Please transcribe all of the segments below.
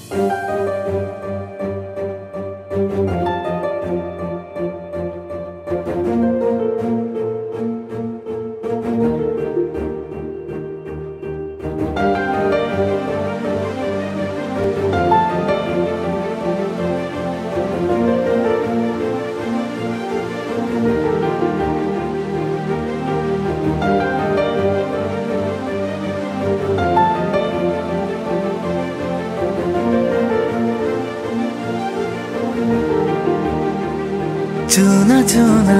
चुना चुना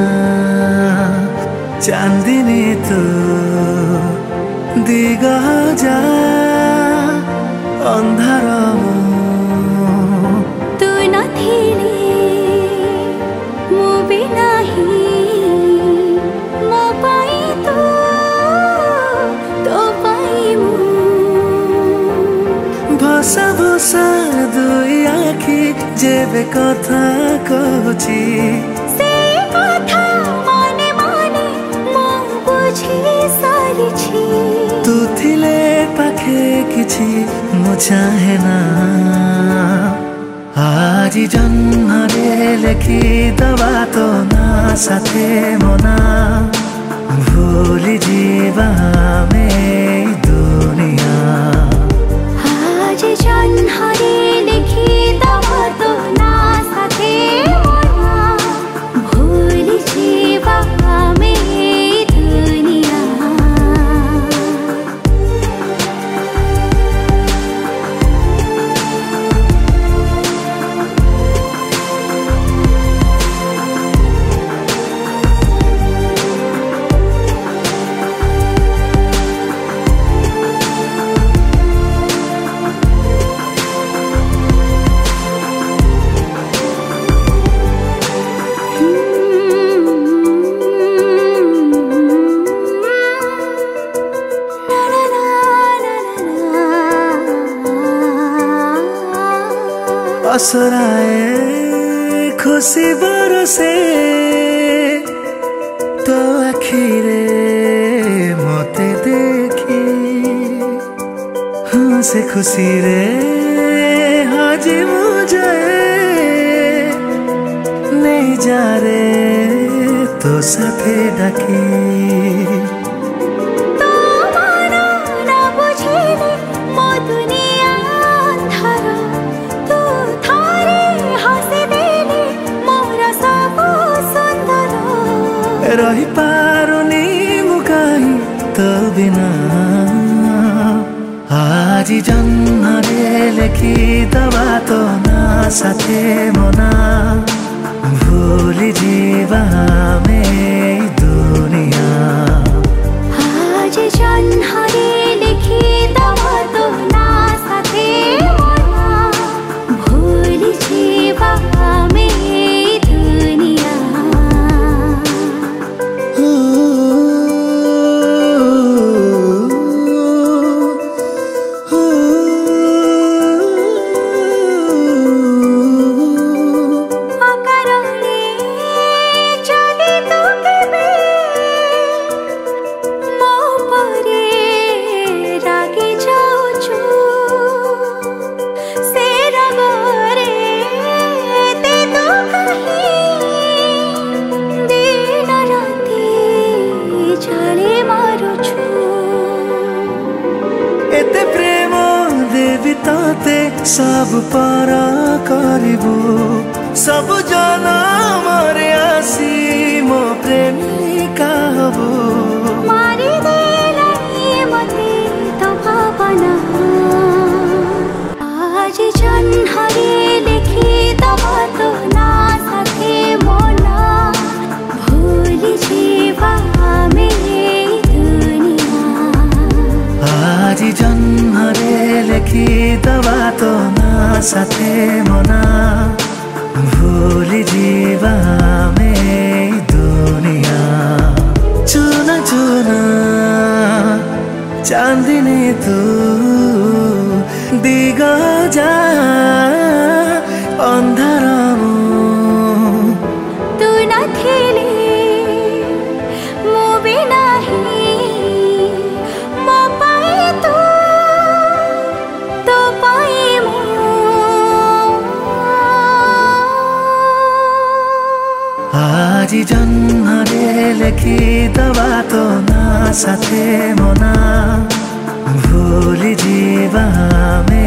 चांदनी तू दिगा जा अंधार तू नथिले मो भी नहीं मो पाई तो पाई मु भसा भसा दुई आखि जेबे कथा कहूची तू थिले पाखे किछि मु चाहे ना आज जन्मरे लेखी दबा तो ना साथे मना भूली जीवा में दुनिया आज जन्मरे लेखी दबा तो ना साथे मना भूली जीवा में असराए खुशी बरसे तो आखिरे मते देखी हंसे खुशी रे हाजी मुझे नहीं जा रे तो साथे डाकी रही पारुनी मुकाई तो बिना आज जन्मरे लेखी दबा तो ना साथे मना भूली जीवा में दुनिया आज जन्मरे लेखी दबा तो ना साथे मना भूली जीवा में दुनिया एते प्रेम देवी ताते सब पर करिबू सब जनम रे आसी मो प्रेमिका हबू मारी देलाई मते तो भावना आज जन्मरे लेखी दबा तो ना साथे मना भूली जीवा में दुनिया आज जन्मरे लेखी दबा तो ना साथे मना भूली जीवा में दुनिया चुना चुना चांदनी तू दिगा जा अंधार तू नथिले मो भी नहीं मो पाई तो पाई मु ଆଜି ଜହ୍ନରେ ଲେଖିଦବା ତୋ ନା ସାଥେ ମୋ ନା ଭୁଲି ଯିବା ଆମେ